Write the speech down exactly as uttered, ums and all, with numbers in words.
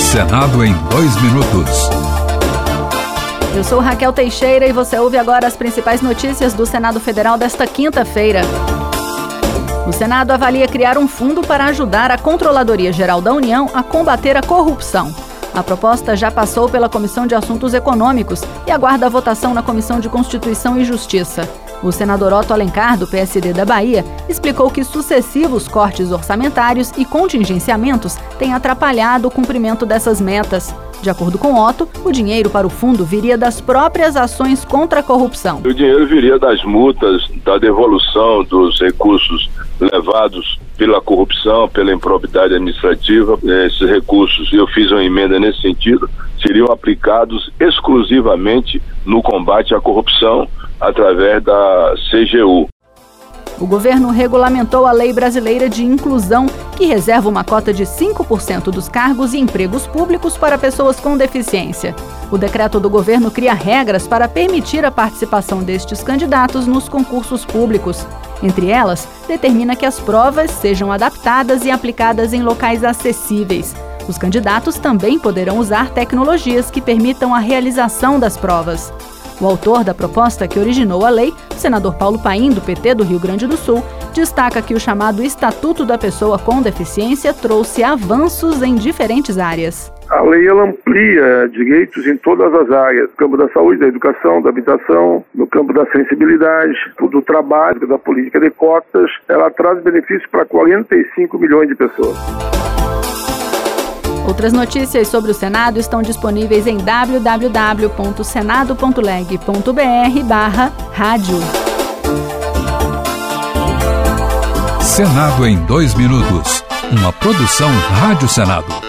Senado em dois minutos. Eu sou Raquel Teixeira e você ouve agora as principais notícias do Senado Federal desta quinta-feira. O Senado avalia criar um fundo para ajudar a Controladoria Geral da União a combater a corrupção. A proposta já passou pela Comissão de Assuntos Econômicos e aguarda a votação na Comissão de Constituição e Justiça. O senador Otto Alencar, do P S D da Bahia, explicou que sucessivos cortes orçamentários e contingenciamentos têm atrapalhado o cumprimento dessas metas. De acordo com Otto, o dinheiro para o fundo viria das próprias ações contra a corrupção. O dinheiro viria das multas, da devolução dos recursos levados pela corrupção, pela improbidade administrativa. Esses recursos, eu fiz uma emenda nesse sentido, seriam aplicados exclusivamente no combate à corrupção através da C G U. O governo regulamentou a Lei Brasileira de Inclusão, que reserva uma cota de cinco por cento dos cargos e empregos públicos para pessoas com deficiência. O decreto do governo cria regras para permitir a participação destes candidatos nos concursos públicos. Entre elas, determina que as provas sejam adaptadas e aplicadas em locais acessíveis. Os candidatos também poderão usar tecnologias que permitam a realização das provas. O autor da proposta que originou a lei, o senador Paulo Paim, do P T do Rio Grande do Sul, destaca que o chamado Estatuto da Pessoa com Deficiência trouxe avanços em diferentes áreas. A lei ela amplia direitos em todas as áreas, no campo da saúde, da educação, da habitação, no campo da sensibilidade, do trabalho, da política de cotas. Ela traz benefícios para quarenta e cinco milhões de pessoas. Outras notícias sobre o Senado estão disponíveis em w w w ponto senado ponto leg ponto b r barra rádio. Senado em dois minutos. Uma produção Rádio Senado.